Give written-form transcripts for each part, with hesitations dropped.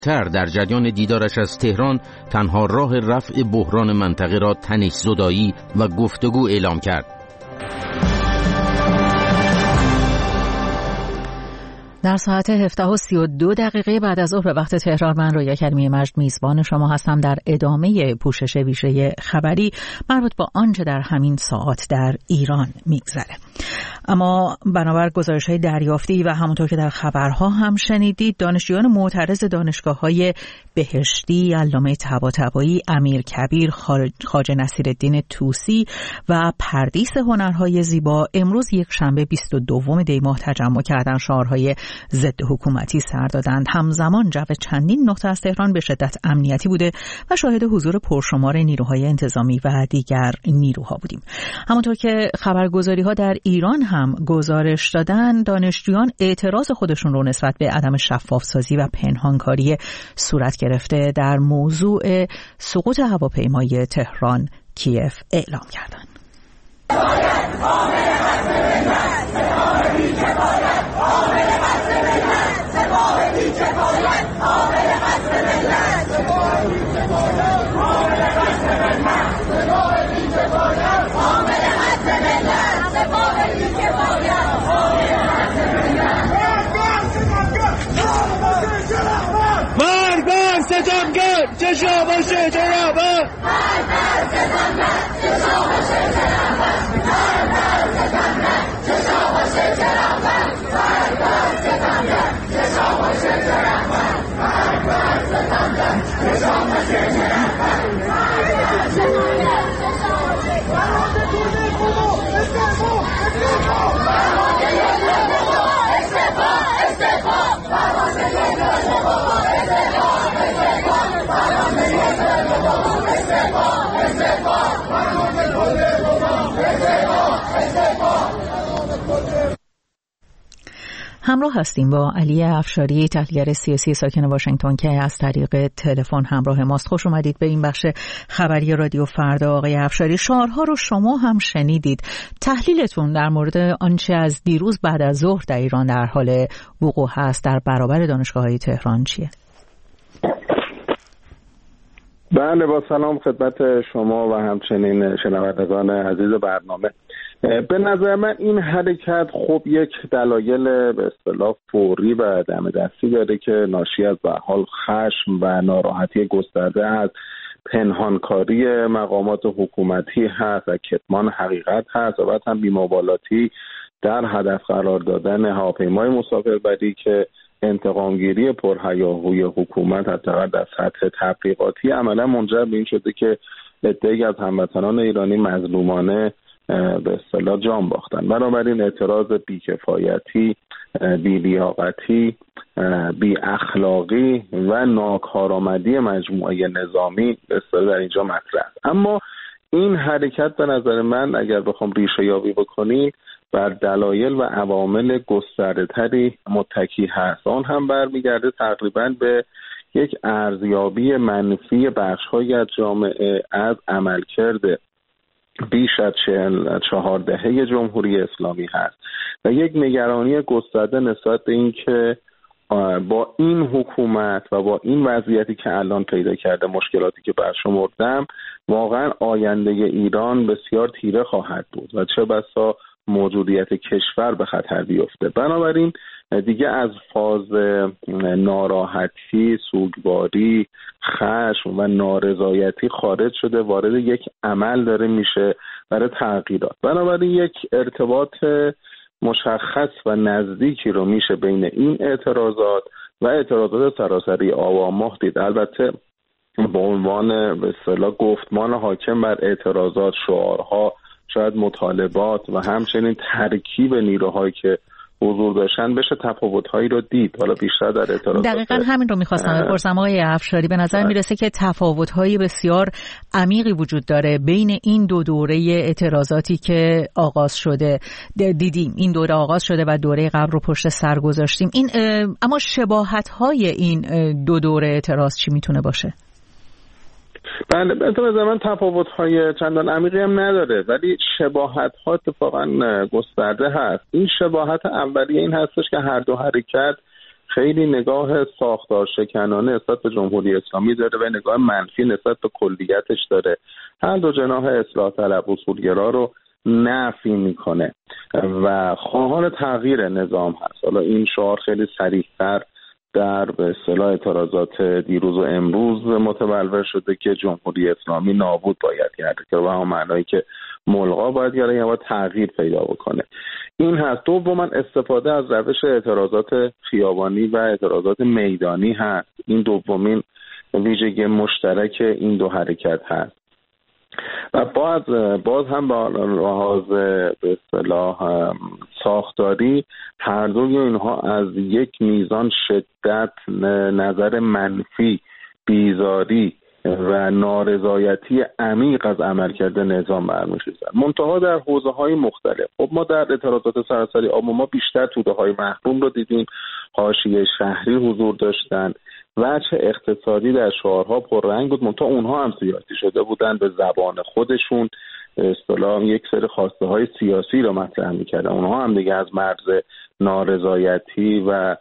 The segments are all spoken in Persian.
تر در جریان دیدارش از تهران تنها راه رفع بحران منطقه را تنش‌زدایی و گفتگو اعلام کرد. در ساعت 17:32 بعد از ظهر به وقت تهران، من رؤیا کریمی مجد میزبان شما هستم در ادامه پوشش ویژه خبری مربوط با آنچه در همین ساعات در ایران میگذره. اما بنابر گزارش‌های دریافتی و همونطور که در خبرها هم شنیدید، دانشجویان معترض دانشگاه‌های بهشتی، علامه طباطبایی، امیرکبیر، خواجه نصیرالدین طوسی و پردیس هنرهای زیبا امروز یک شنبه 22 دی ماه تجمع کردن، شعارهای ضد حکومتی سر دادند. همزمان جو چندین نقطه از تهران به شدت امنیتی بوده و شاهد حضور پرشمار نیروهای انتظامی و دیگر نیروها بودیم. همونطور که خبرگزاری‌ها در ایران هم گزارش دادن، دانشجویان اعتراض خودشون رو نسبت به عدم شفافسازی و پنهانکاری صورت گرفته در موضوع سقوط هواپیمای تهران کیف اعلام کردند. ستمگر چشا باشه جنابان، همراه هستیم با علی افشاری، تحلیلگر سیاسی ساکن واشنگتن که از طریق تلفن همراه ماست. خوش اومدید به این بخش خبری رادیو فردا. آقای افشاری، شعارها رو شما هم شنیدید. تحلیلتون در مورد آنچه از دیروز بعد از ظهر در ایران در حال وقوع هست در برابر دانشگاه‌های تهران چیه؟ بله، با سلام خدمت شما و همچنین شنوندگان عزیز برنامه. به نظر من این حرکت خب یک دلایل به اصطلاح فوری و دم دستی داره که ناشی از به حال خشم و ناراحتی گسترده از پنهانکاری مقامات حکومتی هست و کتمان حقیقت هست و بعد هم بی‌مبالاتی در هدف قرار دادن هواپیمای مسافربری که انتقامگیری پرهیاهوی حکومت حداقل در سطح تبلیغاتی عملا منجر به این شده که عده‌ای از هموطنان ایرانی مظلومانه به اصطلاح جان باختن. بنابراین اعتراض بی‌کفایتی، بی‌لیاقتی، بی اخلاقی و ناکارآمدی مجموعه نظامی به اصطلاح در اینجا مطرح است. اما این حرکت به نظر من اگر بخوام ریشه یابی بکنیم بر دلایل و عوامل گسترده‌تری متکی هست. آن هم برمیگرده تقریباً به یک ارزیابی منفی بخش‌های از جامعه از عملکرد بیش از 44 دهه جمهوری اسلامی هست و یک نگرانی گسترده نسبت به این که با این حکومت و با این وضعیتی که الان پیدا کرده، مشکلاتی که برشمردم، واقعا آینده ایران بسیار تیره خواهد بود و چه بسا موجودیت کشور به خطر بیفته. بنابراین دیگه از فاز ناراحتی، سوگواری، خشم و نارضایتی خارج شده، وارد یک عمل داره میشه برای تغییرات. بنابراین یک ارتباط مشخص و نزدیکی رو میشه بین این اعتراضات و اعتراضات سراسری آوا محدید. البته با عنوان به اصطلاح گفتمان حاکم بر اعتراضات، شعارها، شاید مطالبات و همچنین ترکیب نیروهایی که حضور داشتن بشه تفاوت‌هایی رو دید. حالا بیشتر در اعتراضات دقیقاً همین رو می‌خواستم بپرسم آقای افشاری. به نظر میرسه که تفاوت‌های بسیار عمیقی وجود داره بین این دو دوره اعتراضاتی که آغاز شده. دیدیم این دوره آغاز شده و دوره قبل رو پشت سر گذاشتیم. این اما شباهت‌های این دو دوره اعتراض چی میتونه باشه؟ بله، به نظر من تفاوت‌های چندان عمیقی هم نداره، ولی شباهت‌ها اتفاقاً گسترده هست. این شباهت اولیه این هستش که هر دو حرکت خیلی نگاه ساختار شکنانه نسبت به جمهوری اسلامی داره و نگاه منفی نسبت به کلیتش داره. هر دو جناح اصلاح طلب اصولگرا رو نفی میکنه و خواهان تغییر نظام هست. حالا این شعار خیلی صریح‌تر در به اصطلاح اعتراضات دیروز و امروز متبلور شده که جمهوری اسلامی نابود باید کرده که به هم معنایی که ملغا باید کرده یا باید تغییر پیدا بکنه. این هست. دوما استفاده از روش اعتراضات خیابانی و اعتراضات میدانی هست. این دومین ویژگی مشترک این دو حرکت هست و باز هم با لحاظ به اصطلاح ساختاری هر دوی اینها از یک میزان شدت، نظر منفی، بیزاری و نارضایتی عمیق از عملکرد نظام برمی‌خیزند. منتها در حوزه‌های مختلف. خب ما در اعتراضات سراسری ما بیشتر توده‌های محروم رو دیدیم، حاشیه شهری حضور داشتن، وجه اقتصادی در شعارها پررنگ بود، منتها اونها هم سیاسی شده بودن، به زبان خودشون اصطلاح یک سری خواسته های سیاسی رو مطرح می‌کردن. اونها هم دیگه از مرز نارضایتی و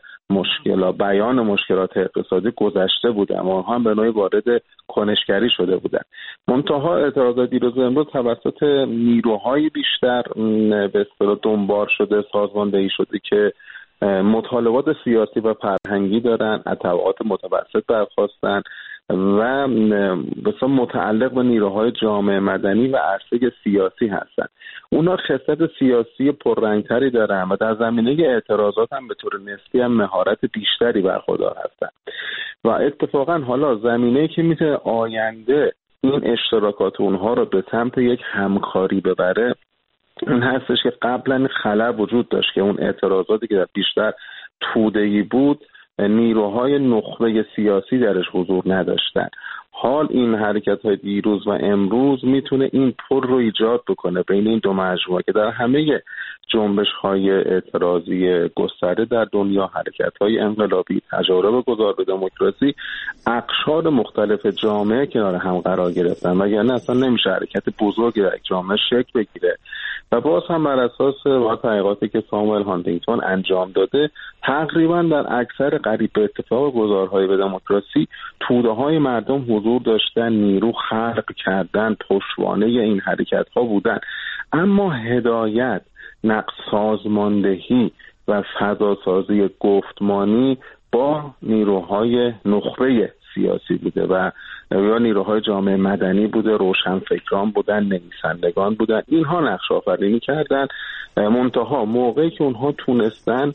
بیان مشکلات اقتصادی گذشته بودن، اونها هم به نوعی وارد کنشگری شده بودن. منتها اعتراضات دیروز امروز توسط نیروهای بیشتر به اصطلاح دنبال شده، سازماندهی شده که مطالبات سیاسی و فرهنگی دارن، از طبقات متوسط برخواستن و بسیار متعلق به نیروهای جامعه مدنی و عرصه سیاسی هستن. اونا خصلت سیاسی پررنگتری دارن و در زمینه اعتراضات هم به طور نسبی هم مهارت بیشتری برخوردار هستن و اتفاقا حالا زمینه‌ای که میتونه آینده این اشتراکات اونها رو به سمت یک همکاری ببره این هستش که قبلا خلأ وجود داشت که اون اعتراضاتی که بیشتر توده‌ای بود نیروهای نخبه سیاسی درش حضور نداشتن. حال این حرکت‌های دیروز و امروز میتونه این پر رو ایجاد بکنه بین این دو مجموعه که در همه جنبش‌های اعتراضی گسترده در دنیا، حرکت‌های انقلابی، تجارب گذار به دموکراسی، اقشار مختلف جامعه کنار هم قرار گرفتن، وگرنه اصلا نمیشه حرکت بزرگی در یک جامعه شکل بگیره. و باز هم بر اساس تحقیقاتی که ساموئل هانتینگتون انجام داده تقریبا در اکثر قریب به اتفاق گذارهای به دموکراسی توده‌های مردم حضور داشتن، نیرو خلق کردن، پشتوانه این حرکت‌ها بودن، اما هدایت، نقش سازماندهی و فضاسازی گفتمانی با نیروهای نخبه سیاسی بوده و یا نیروهای جامعه مدنی بوده، روشنفکران بودن، نویسندگان بودن. اینها نقش آفرینی کردن، منتها موقعی که اونها تونستن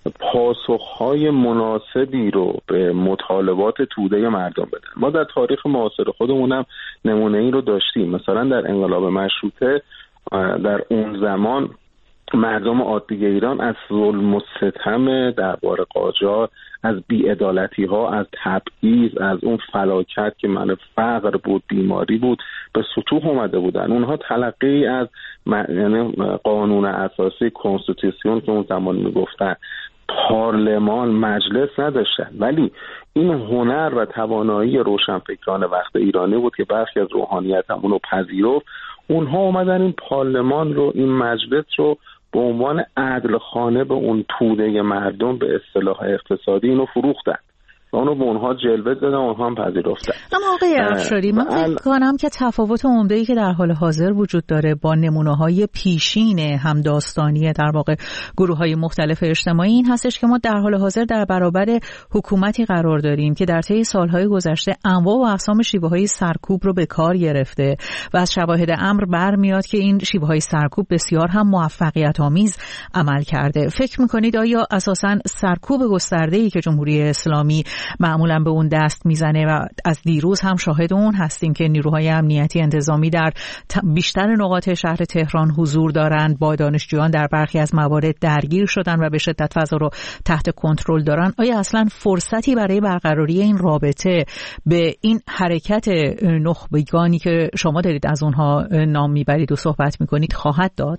پاسخهای مناسبی رو به مطالبات توده مردم بدن. ما در تاریخ معاصر خودمونم نمونه این رو داشتیم. مثلا در انقلاب مشروطه در اون زمان مردم عادی ایران از ظلم و ستم دربار قاجار، از بی‌عدالتی ها، از تبعیض، از اون فلاکت که معنی فقر بود، بیماری بود، به سطوح اومده بودن. اونها تلقی از یعنی قانون اساسی کنستیتوسیون که اون زمان میگفتن پارلمان، مجلس نداشتن، ولی این هنر و توانایی روشنفکران وقت ایرانی بود که برخی از روحانیت هم اونو پذیرفت. اونها اومدن این پارلمان رو، این مجلس رو به عنوان عدل خانه به اون توده مردم به اصطلاح اقتصادی اینو فروختن و اونو به اونها جلوه دادن، اونها هم پذیرفتن. اما آقای افشاری من فکر کنم که تفاوت عمده‌ای که در حال حاضر وجود داره با نمونه‌های پیشین همداستانی در واقع گروه‌های مختلف اجتماعی این هستش که ما در حال حاضر در برابر حکومتی قرار داریم که در طی سال‌های گذشته انواع و اقسام شیوه‌های سرکوب رو به کار گرفته و از شواهد امر برمیاد که این شیوه‌های سرکوب بسیار هم موفقیت‌آمیز عمل کرده. فکر می‌کنید آیا اساساً سرکوب گسترده‌ای که جمهوری اسلامی معمولا به اون دست میزنه و از دیروز هم شاهد اون هستیم که نیروهای امنیتی انتظامی در بیشتر نقاط شهر تهران حضور دارند، با دانشجویان در برخی از موارد درگیر شدن و به شدت فضا رو تحت کنترل دارن، آیا اصلا فرصتی برای برقراری این رابطه به این حرکت نخبگانی که شما دارید از اونها نام میبرید و صحبت میکنید خواهد داد؟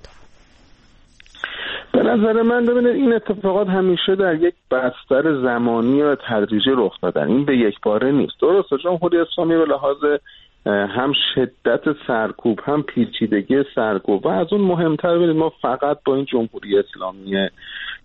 به نظر من ببینید این اتفاقات همیشه در یک بستر زمانی و تدریجی رخ دادن، این به یک باره نیست. درسته جمهوری اسلامی به لحاظ هم شدت سرکوب، هم پیچیدگی سرکوب و از اون مهمتر ببینید ما فقط با این جمهوری اسلامی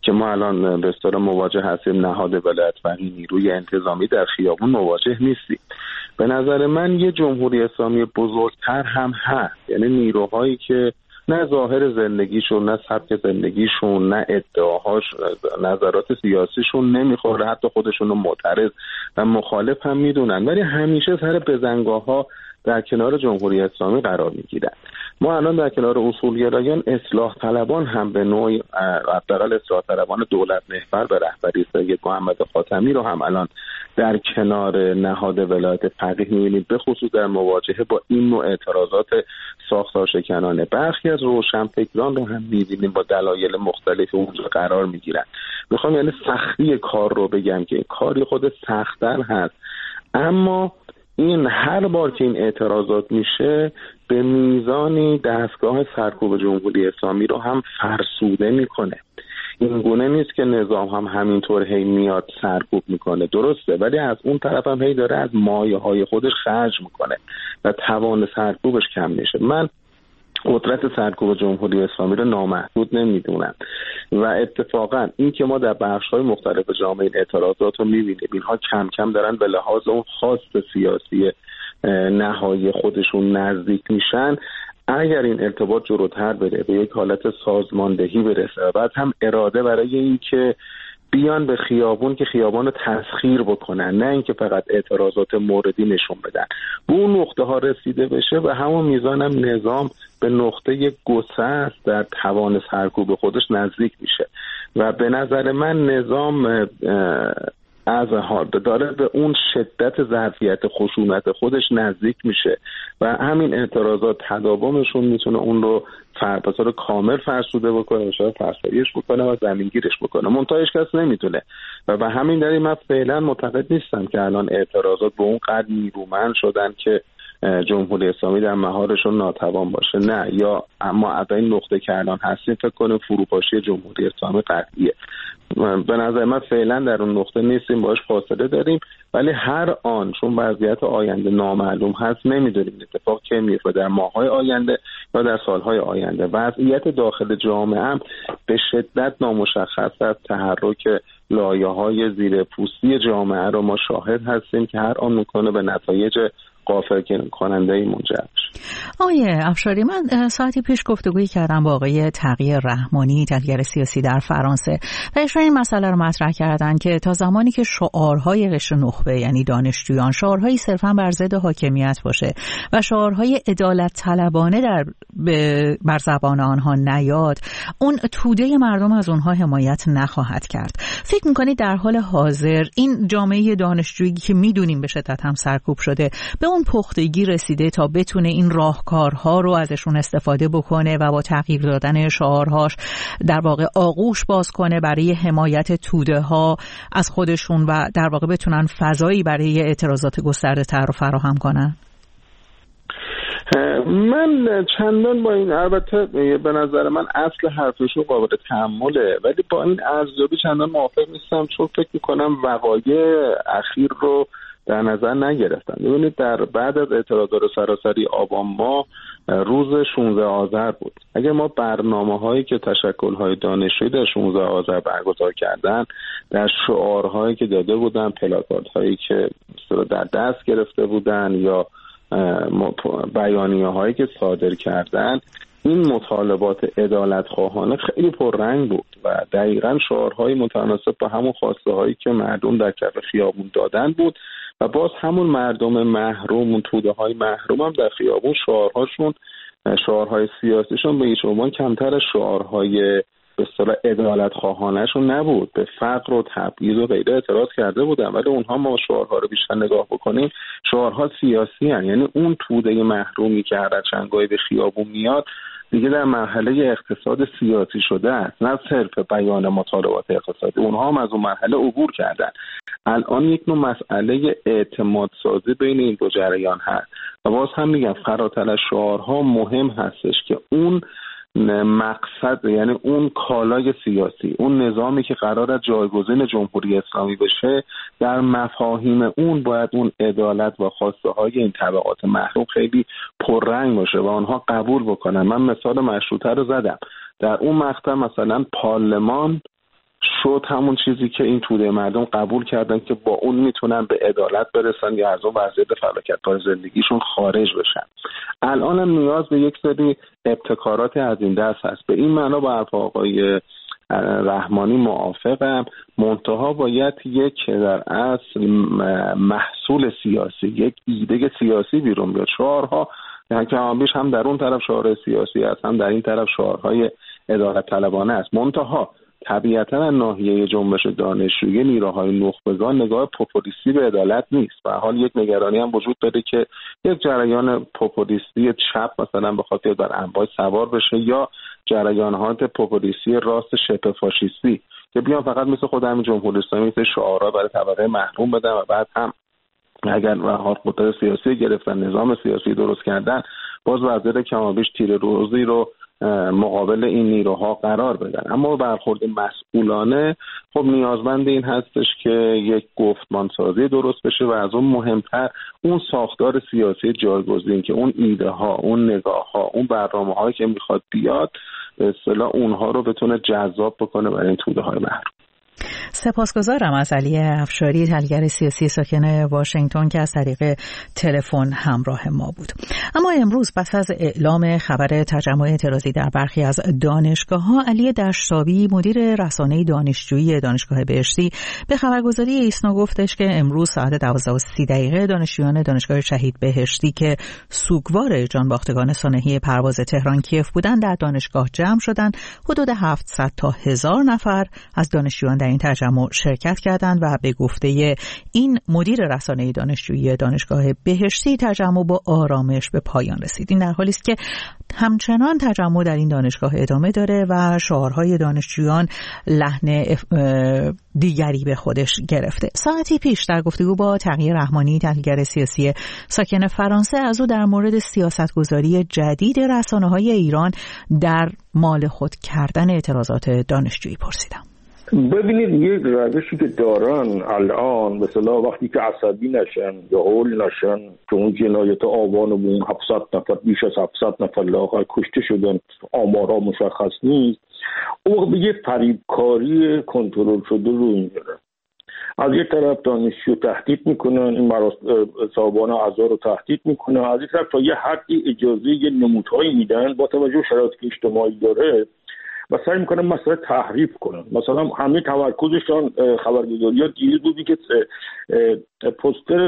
که ما الان به اصطلاح مواجه هستیم، نهاد ولایت فقیه نیروی انتظامی در خیابون مواجه نیستیم. به نظر من یه جمهوری اسلامی بزرگتر هم هست، یعنی نیروهایی که نه ظاهر زندگیشون، نه سبک زندگیشون، نه ادعاهاش، نظرات سیاسیشون نمیخوره، حتی خودشون رو معترض و مخالف هم میدونن، ولی همیشه سر بزنگاه‌ها در کنار جمهوری اسلامی قرار میگیرن. ما الان در کنار اصولگرایان اصلاح طلبان هم به نوعی، حداقل اصلاح طلبان دولت محور به رهبری سید محمد خاتمی رو هم الان در کنار نهاد ولایت فقیه می‌بینید، به خصوص در مواجهه با این نوع اعتراضات ساختارشکنانه. برخی از روشنفکران رو هم می‌بینیم با دلایل مختلف اونجا قرار می‌گیرن. میخوام یعنی سختی کار رو بگم که کاری خود سخت‌تر هست، اما این هر بار که این اعتراضات میشه به میزانی دستگاه سرکوب جمهوری اسلامی رو هم فرسوده میکنه. این گونه نیست که نظام هم همینطور هی میاد سرکوب میکنه، درسته، ولی از اون طرف هم هی داره از مایه های خودش خرج میکنه و توان سرکوبش کم میشه. من قدرت سرکوب جمهوری اسلامی رو نامحدود نمیدونم و اتفاقا این که ما در بخش‌های مختلف جامعه اعتراضات رو میبینیم، اینها کم کم دارن به لحاظ اون خواست سیاسی نهایی خودشون نزدیک میشن. اگر این ارتباط جلوتر بره، به یک حالت سازماندهی برسه و بعد هم اراده برای این که بیان به خیابون که خیابان رو تسخیر بکنن، نه اینکه فقط اعتراضات موردی نشون بدن، به اون نقطه ها رسیده بشه و همون میزان هم نظام به نقطه گسست در توان سرکوب خودش نزدیک میشه و به نظر من نظام از حال داره به اون شدت ظرفیت خشونت خودش نزدیک میشه و همین اعتراضات تداومشون میتونه اون رو به طور کامل فرسوده بکنه، شاید فرسایش بکنه و زمینگیرش بکنه. منتها هیچ کس نمیتونه و به همین دلیل من فعلا معتقد نیستم که الان اعتراضات به اون قدر نیرومند شدن که جمهوری اسلامی در مهارشون ناتوان باشه. نه، یا اما این نقطه که الان هستیم فکر کنیم فروپاشی جمهوری اسلامی قطعیه. به نظر من فعلا در اون نقطه نیستیم، باش فاصله داریم، ولی هر آن چون وضعیت آینده نامعلوم هست، نمیدونیم اتفاق چه میفته در ماه‌های آینده یا در سال‌های آینده. وضعیت داخل جامعه هم به شدت نامشخص است. تحرک لایه‌های زیر پوستی جامعه رو ما شاهد هستیم که هر آن میکنه به نتایج غافل‌کننده منجر بشه. آقای افشاری، من ساعتی پیش گفتگویی کردم با آقای تقی رحمانی، تحلیلگر سیاسی در فرانسه، و ایشون این مسئله رو مطرح کردن که تا زمانی که شعارهای قشر نخبه یعنی دانشجویان شعارهایی صرفاً بر ضد حاکمیت باشه و شعارهای عدالت طلبانه بر زبان آنها نیاد، اون توده مردم از اونها حمایت نخواهد کرد. فکر می‌کنید در حال حاضر این جامعه دانشجویی که می‌دونیم به شدت هم سرکوب شده به اون پختگی رسیده تا بتونه این راهکارها رو ازشون استفاده بکنه و با تغییر دادن شعارهاش در واقع آغوش باز کنه برای حمایت توده ها از خودشون و در واقع بتونن فضایی برای اعتراضات گسترده تر رو فراهم کنن؟ من چندان با این، البته به نظر من اصل حرفشون قابل تأمله، ولی با این ارزیابی چندان موافق نیستم، چون فکر میکنم وقایع اخیر رو در نظر نگرفتن. ببینید در بعد از اعتراضات سراسری آبان ماه روز 16 آذر بود. اگر ما برنامه‌هایی که تشکل‌های دانشجویی در 16 آذر برگزار کردن، در شعارهایی که داده بودن، پلاکاردهایی که در دست گرفته بودن یا بیانیه‌هایی که صادر کردن، این مطالبات عدالت خواهانه خیلی پررنگ بود و دقیقاً شعارهای متناسب با همون خواسته هایی که مردم در کف خیابون دادن بود و باز همون مردم محروم، اون توده های محروم هم در خیابون شعارهای سیاسیشون به هیچ عنوان کمتر از شعارهای به اصطلاح عدالت خواهانه‌شون نبود. به فقر و تبعیض و غیره اعتراض کرده بودن، ولی اونها، ما شعارها رو بیشتر نگاه بکنیم، شعارها سیاسی هستند. یعنی اون توده محرومی که هر چنگایی به خیابون میاد دیگه در مرحله اقتصاد سیاسی شده است، نه صرف بیان مطالبات اقتصادی. اونها هم از اون مرحله عبور کردن. الان یک نوع مسئله اعتماد سازی بین این دو جریان هست و باز هم میگم فراتر از شعارها مهم هستش که اون مقصد، یعنی اون کالای سیاسی، اون نظامی که قرار است جایگزین جمهوری اسلامی بشه، در مفاهیم اون باید اون عدالت و خواسته های این طبقات محروم خیلی پررنگ باشه و آنها قبول بکنن. من مثال مشروطه رو زدم. در اون مقطع مثلا پارلمان شد همون چیزی که این توده مردم قبول کردن که با اون میتونن به عدالت برسن یا از اون وضعیت فلاکت‌بار زندگیشون خارج بشن. الان هم نیاز به یک سری ابتکارات از این دست هست. به این معنا با حرف آقای رحمانی موافقم، منتها باید یک در اصل محصول سیاسی، یک ایده سیاسی بیرون بیاد. شعارها کمابیش هم در اون طرف شعار سیاسی است، هم در این طرف شعارهای عدالت طلبانه است. منتها طبیعتاً ناحیه جنبش دانشجویی نیروهای نخبگان نگاه پوپولیستی به عدالت نیست. به حال یک نگرانی هم وجود داره که یک جریان پوپولیستی چپ مثلا بخواد بر انباش سوار بشه، یا جریانات پوپولیستی راست شبه فاشیستی که بیان فقط مثل خود همین جمهوری اسلامی مثل شعارها برای طبقه محروم بدن و بعد هم اگر رهات قدرت سیاسی گرفتن، نظام سیاسی درست کردن، باز وزیر کمابیش تیر روزی رو مقابل این نیروها قرار بدن. اما برخورد مسئولانه خب نیازمند این هستش که یک گفتمانسازی درست بشه و از اون مهمتر اون ساختار سیاسی جایگزین که اون ایده ها، اون نگاه ها، اون برنامه هایی که میخواد بیاد به اصطلاح اونها رو بتونه جذاب بکنه برای این توده های محروم. سپاسگزارم از علی افشاری، تحلیلگر سیاسی ساکن واشنگتن که از طریق تلفن همراه ما بود. اما امروز پس از اعلام خبر تجمع اعتراضی در برخی از دانشگاه‌ها، علی دشتابی مدیر رسانه دانشجویی دانشگاه بهشتی به خبرگزاری ایسنا گفتش که امروز ساعت 12:30 دانشجویان دانشگاه شهید بهشتی که سوگوار جانباختگان سانحه پرواز تهران کیف بودند در دانشگاه جمع شدند. حدود 700 تا 1000 نفر از دانشجویان در این تجمع شرکت کردند و به گفته این مدیر رسانه دانشجویی دانشگاه بهشتی تجمع با آرامش به پایان رسید. این در حالی است که همچنان تجمع در این دانشگاه ادامه داره و شعارهای دانشجویان لحن دیگری به خودش گرفته. ساعتی پیش در گفتگو با تقی رحمانی، تحلیلگر سیاسی ساکن فرانسه، از او در مورد سیاستگذاری جدید رسانه‌های ایران در مال خود کردن اعتراضات دانشجویی پرسیدم. ببینید، یک روشی که دارن الان مثلا وقتی که عصبی نشن یا هول نشن که اون جنایت آبانمون 700 نفر بیش از 700 نفر لااقل کشته شدن، آمارها مشخص نیست، اون به یه فریبکاری کنترل شده رو میگیرن. از یک طرف دانشجو تهدید میکنن، این صاحبان اعضا رو تهدید میکنن، از یک طرف تا یه حدی اجازه یه نمودهایی میدن با توجه شرایطی که اجتماعی داره و سعی میکنن مسئله تحریف کنن. مثلا همه تمرکزشان خبرگزاری‌ها دیروز بودی که پوستر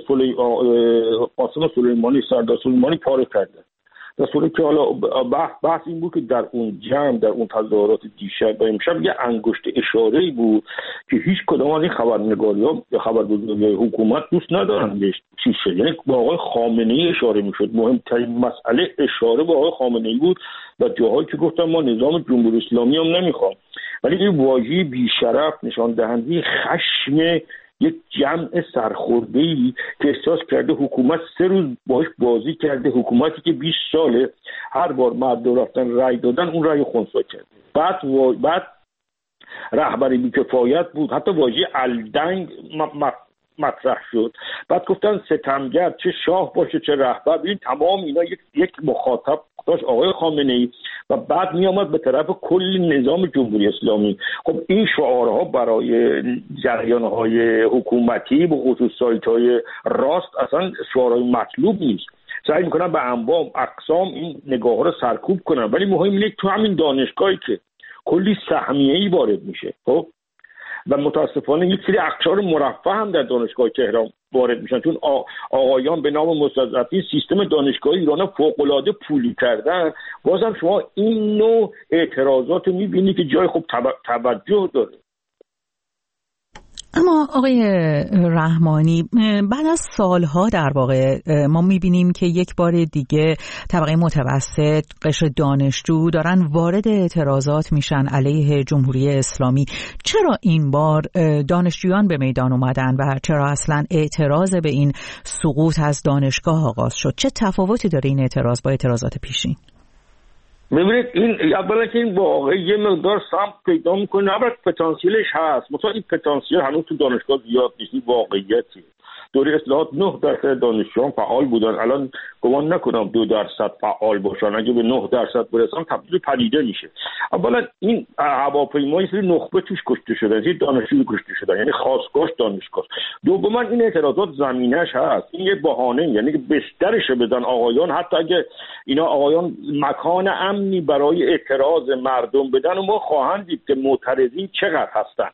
قاسم سلیمانی، سردار سلیمانی پاره کرده، در صورتی که حالا بحث این بود که در اون جمع، در اون تظاهرات دیشب و امشب یه انگشت اشاره‌ای بود که هیچ کدام از این خبرنگاری‌ها یا خبرگزاری‌های حکومت دوست ندارن بهش چیز شد. یعنی با آقای خامنه‌ای اشاره میشد. مهمترین مسئله اشاره به آقای خامنه‌ای بود و جاهایی که گفتم ما نظام جمهوری اسلامی هم نمیخوام، ولی این واژه بیشرف نشان دهنده خشم یک جمع سرخورده‌ای که احساس کرده حکومت 3 روز باش بازی کرده، حکومتی که 20 ساله هر بار مردم رفتن رأی دادن اون رأی خنثی کرده. بعد رهبری بی‌کفایت بود، حتی واژه الدنگ مطرح شد. بعد گفتن ستمگر، چه شاه باشه چه رهبر. ببین تمام اینا یک مخاطب داشت آقای خامنه‌ای و بعد می آمد به طرف کل نظام جمهوری اسلامی. خب این شعارها برای جریان‌های حکومتی به خصوص سایت‌های راست اصلا شعارهای مطلوب نیست. سعی می‌کنن به انواع اقسام این نگاه‌ها رو سرکوب کنن، ولی مهم اینه تو همین دانشگاهی که کلی سهمیه‌ای وارد میشه، خب و متاسفانه یک سری اقشار مرفه هم در دانشگاه تهران وارد میشن، چون آقایان به نام مستضعفین سیستم دانشگاه ایران فوق‌العاده پولی کردن. بازم شما این نوع اعتراضات رو میبینی که جای خوب توجه داره. اما آقای رحمانی، بعد از سالها در واقع ما میبینیم که یک بار دیگه طبقه متوسط، قشر دانشجو دارن وارد اعتراضات میشن علیه جمهوری اسلامی. چرا این بار دانشجویان به میدان اومدن و چرا اصلا اعتراض به این سقوط از دانشگاه آغاز شد؟ چه تفاوتی داره این اعتراض با اعتراضات پیشین؟ می‌بینید این اولا که این واقعی یه مقدار سمت پیدا میکنه، البته پتانسیلش هست، مثلا این پتانسیل هنوز تو دانشگاه زیاد نیست، واقعیتی. دوره اصلاحات 9% دانشجویان فعال بودن، الان گمان نکنم 2% فعال باشن. اگه به 9% برسن تبدیل پدیده میشه. اولا این هواپیمای سری نخبه توش کشته شدن، یه دانشجو کشته شدن، یعنی خاصگاهش دانشگاه. دوما این اعتراضات زمینش هست، این یه بهانه، یعنی که بسترش بدن آقایان، حتی اگه اینا آقایان مکان امنی برای اعتراض مردم بدن و ما خواهند دید که معترضین چقدر هستن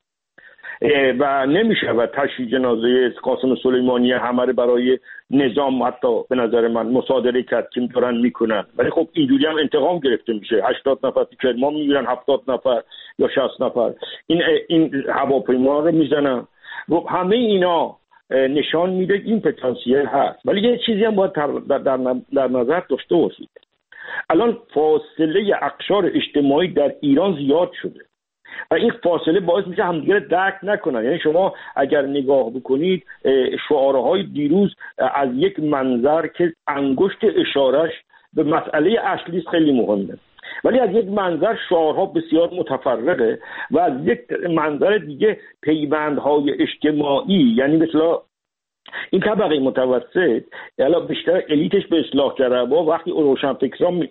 و نمیشه و تشییع جنازه قاسم سلیمانی همه برای نظام حتی به نظر من مصادره کرد که دارن میکنن. ولی خب اینجوری هم انتقام گرفته میشه، 80 نفر تو کرمان میگیرن، 70 نفر یا 60 نفر این هواپیما رو میزنن. همه اینا نشان میده این پتانسیل هست. ولی یه چیزی هم باید در نظر داشته باشید، الان فاصله اقشار اجتماعی در ایران زیاد شده و این فاصله باعث میشه همدیگه درک نکنن. یعنی شما اگر نگاه بکنید شعارهای دیروز از یک منظر که انگشت اشارش به مسئله اصلی خیلی مهمه، ولی از یک منظر شعارها بسیار متفرقه و از یک منظر دیگه پیوندهای اجتماعی، یعنی مثلا این طبقه متوسط الان بیشتر الیتش به اصلاح طلبها وقتی روشنفکران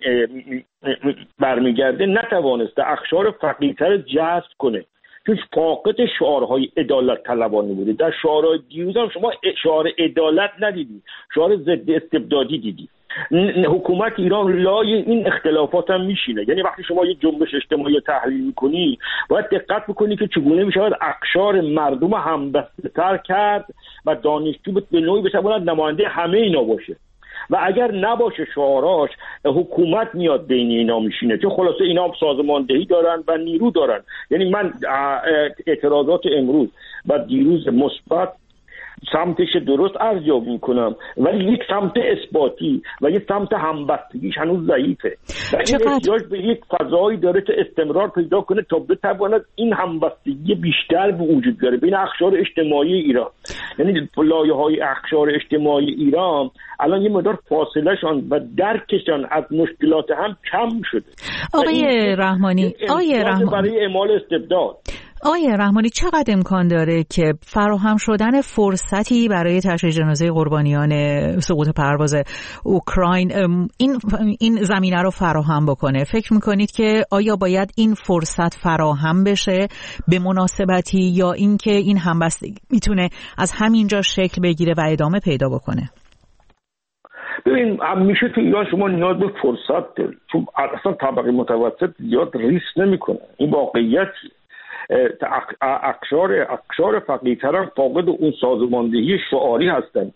برمیگرده نتوانسته اقشار فقیرتر جذب کنه، چون فاقد شعارهای عدالت طلبانه بوده. در شعارهای دیروز هم شما شعار عدالت ندیدی، شعار ضد استبدادی دیدی. حکومت ایران لای این اختلافات هم میشینه. یعنی وقتی شما یک جنبش اجتماعی تحلیل میکنی باید دقت بکنی که چگونه میشود اقشار مردم همبسته‌تر کرد و دانشجو به نوعی بتواند نماینده همه اینا باشه و اگر نباشه شعاراش حکومت میاد بین اینا میشینه، چون خلاصه اینا سازماندهی دارن و نیرو دارن. یعنی من اعتراضات امروز و دیروز مثبت سمتش درست ارزیابی میکنم، ولی یک سمت اثباتی و یک سمت همبستگیش هنوز ضعیفه و این احتیاج به یک فضایی داره که استمرار پیدا کنه تا بتواند این همبستگی بیشتر به وجود بیاره بین اقشار اجتماعی ایران. یعنی لایه‌های اقشار اجتماعی ایران الان یه مقدار فاصلهشان و درکشان از مشکلات هم کم شده. آقای رحمانی برای اعمال استبداد. آقای رحمانی چقدر امکان داره که فراهم شدن فرصتی برای تشییع جنازه قربانیان سقوط پرواز اوکراین این زمینه رو فراهم بکنه؟ فکر میکنید که آیا باید این فرصت فراهم بشه به مناسبتی یا اینکه این همبستگی میتونه از همینجا شکل بگیره و ادامه پیدا بکنه؟ ببین همیشه تو ایران شما نیاز به فرصت دارید، چون اصلا طبقه متوسط زیاد ریسک نمیکنه، این واقعیتی. اقشار فقیرتر هم فاقد اون سازماندهی شعاری هستند.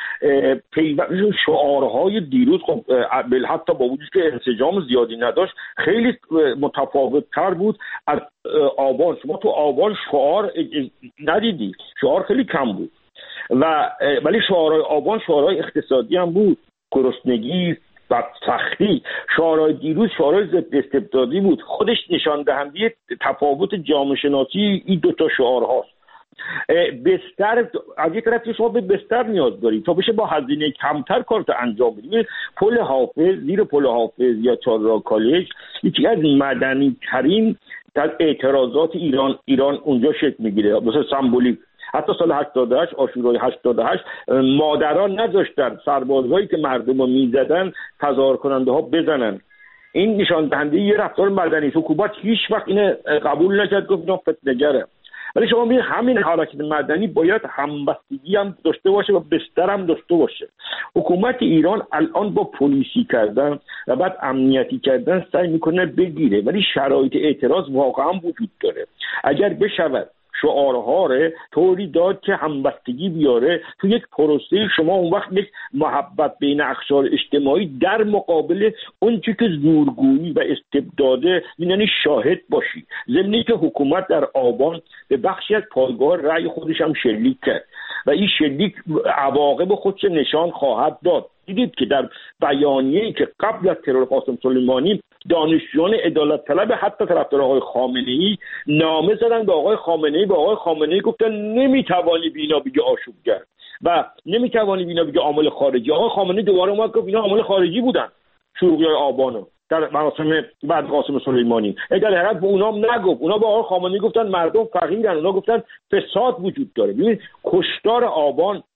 شعارهای دیروز خب حتی با وجود که انسجام زیادی نداشت خیلی متفاوت تر بود از آبان. شما تو آبان شعار ندیدی، شعار خیلی کم بود ولی شعارهای آبان شعارهای اقتصادی هم بود، گرسنگی و سختی. شعارهای دیروز شعارهای ضد استبدادی بود. خودش نشان دهنده تفاوت جامعه شناسی این دو تا شعار هاست. بستر از یک طرف شما به بستر نیاز دارید تا بشه با هزینه کمتر کارت انجام بدید. پل حافظ، زیر پل حافظ یا چهارراه کالج یکی از مدنی ترین اعتراضات ایران اونجا شکل میگیره، مثلا سمبولیک. حتی سال 88 عاشورای 88 مادران نذاشتن سربازایی که مردم رو میزدن تظاهر کننده ها بزنن. این نشان دهنده یه رفتار مدنی. حکومت هیچ وقت اینو قبول نکرد، گفت اینا فتنه‌گره. ولی شما می‌بینید همین حرکت مدنی باید همبستگی هم داشته باشه و بستر هم داشته باشه. حکومت ایران الان با پلیسی کردن و بعد امنیتی کردن سعی میکنه بگیره، ولی شرایط اعتراض واقعا وجود داره. اگر بشود شعارها رو طوری داد که همبستگی بیاره تو یک پروسه، شما اون وقت یک محبت بین اقشار اجتماعی در مقابل اون چیزی که زورگویی و استبداده، یعنی شاهد باشی. ضمنی که حکومت در آبان به بخشی از پایگاه رأی خودش هم شلیک کرد و این شلیک عواقب خودش نشان خواهد داد. دیدید که در بیانیه‌ای که قبل از ترور قاسم سلیمانی دانشجویان عدالت طلب حتی طرفدار آقای خامنه‌ای نامه زدن به آقای خامنه‌ای، گفتن نمیتوانی بینا بگی آشوبگر و نمیتوانی بینا بگی عامل خارجی. آقای خامنه‌ای دوباره اومد گفت اینا عامل خارجی بودن، شروعی‌های آبانو در مراسم بعد قاسم سلیمانی. در حقیقت به اونام نگفت، اونا با آقای خامنه‌ای گفتن مردم فقیرن، اونا گفتن فساد وجود داره. ببینید کشتار آبان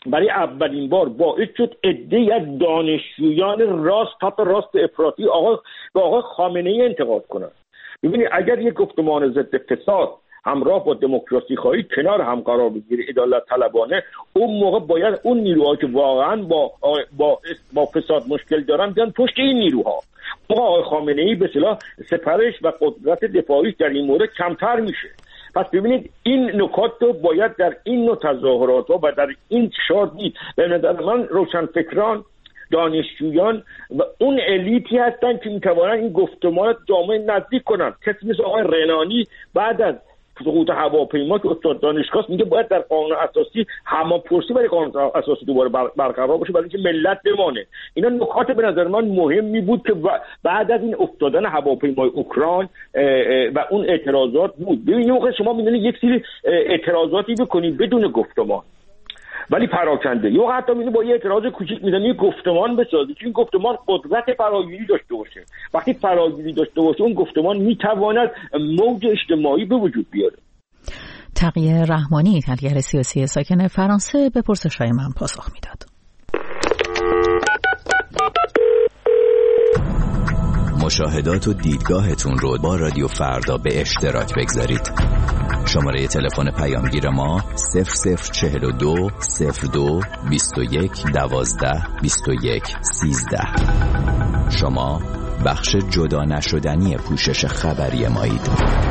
برای اولین بار باعث شد عده‌ای از دانشجویان راست تاپ راست افراطی آقای خامنه‌ای انتقاد کنند. ببینید اگر یک گفتمان ضد فساد همراه با دموکراسی خواهی کنار هم قرار بگیره، عدالت طلبانه، اون موقع باید اون نیروها که واقعا با فساد مشکل دارن بیان پشت این نیروها. آقای خامنه‌ای به اصطلاح سپرش و قدرت دفاعی در این مورد کمتر میشه. پس ببینید این نکات رو باید در این نوع تظاهرات و در این شار دید. به نظر من روشنفکران، دانشجویان و اون الیتی هستن که میتوانن این گفتمان جامعه نزدیک کنن. کسی مثل آقای رنانی بعد از سقوط هواپیما که استاد دانشگاه میگه باید در قانون اساسی هماپرسی برای قانون اساسی دوباره برقرار باشه برای اینکه ملت بمانه. اینا نکات به نظر من مهمی بود که بعد از این افتادن هواپیمای اوکراین و اون اعتراضات بود. ببینید موقع شما میدونید یک سری اعتراضاتی بکنید بدون گفتمان ولی پراکنده، یا حتی با یه اعتراض کوچیک میزنی گفتمان بسازی که این گفتمان قدرت فراگیری داشته باشه. وقتی فراگیری داشته باشه اون گفتمان میتواند موج اجتماعی به وجود بیاره. تقی رحمانی، تحلیلگر سیاسی ساکن فرانسه، به پرسش‌های من پاسخ میداد. مشاهدات و دیدگاهتون رو با رادیو فردا به اشتراک بگذارید. شماره تلفن پیامگیر ما 0042 02 21 12 21 13. شما بخش جدا نشدنی پوشش خبری مایید.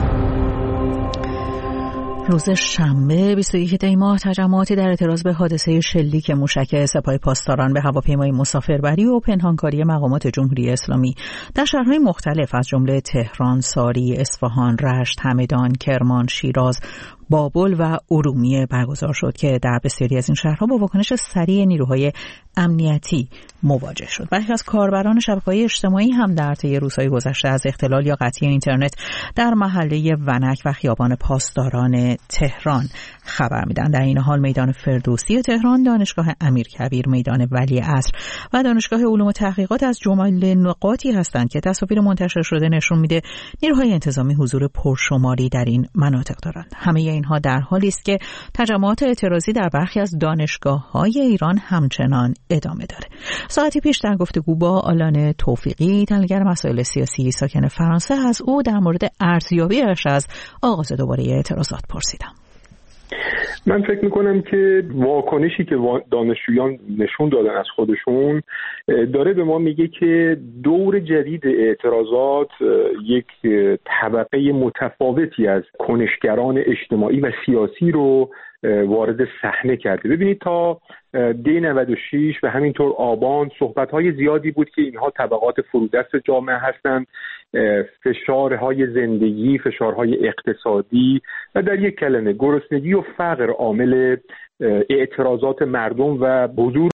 روز شنبه 21 دی ماه تجمعاتی در اعتراض به حادثه شلیک موشک سپاه پاسداران به هواپیمای مسافربری و پنهانکاری مقامات جمهوری اسلامی در شهرهای مختلف از جمله تهران، ساری، اصفهان، رشت، همدان، کرمان، شیراز، بابل و ارومیه برگزار شد که در بسیاری از این شهرها با واکنش سریع نیروهای امنیتی مواجه شد. برخی از کاربران شبکه‌های اجتماعی هم در طی روزهای گذشته از اختلال یا قطعی اینترنت در محله ونک و خیابان پاسداران تهران خبر میدن. در این حال میدان فردوسی تهران، دانشگاه امیرکبیر، میدان ولیعصر و دانشگاه علوم و تحقیقات از جمله نقاطی هستند که تصاویر منتشر شده نشون میده نیروهای انتظامی حضور پرشماری در این مناطق دارند. همه اینها در حالی است که تجمعات اعتراضی در برخی از دانشگاه‌های ایران همچنان ادامه داره. ساعتی پیش در گفتگو با آلان توفیقی، تحلیلگر مسائل سیاسی ساکن فرانسه، از او در مورد ارزیابیش از آغاز دوباره اعتراضات پرسیدم. من فکر میکنم که واکنشی که دانشجویان نشون دادن از خودشون داره به ما میگه که دور جدید اعتراضات یک طبقه متفاوتی از کنشگران اجتماعی و سیاسی رو وارد صحنه کرده. ببینید تا دی 96 و همینطور آبان صحبت‌های زیادی بود که اینها طبقات فرودست جامعه هستند، فشارهای زندگی، فشارهای اقتصادی و در یک کلمه گرسنگی و فقر عامل اعتراضات مردم و حضور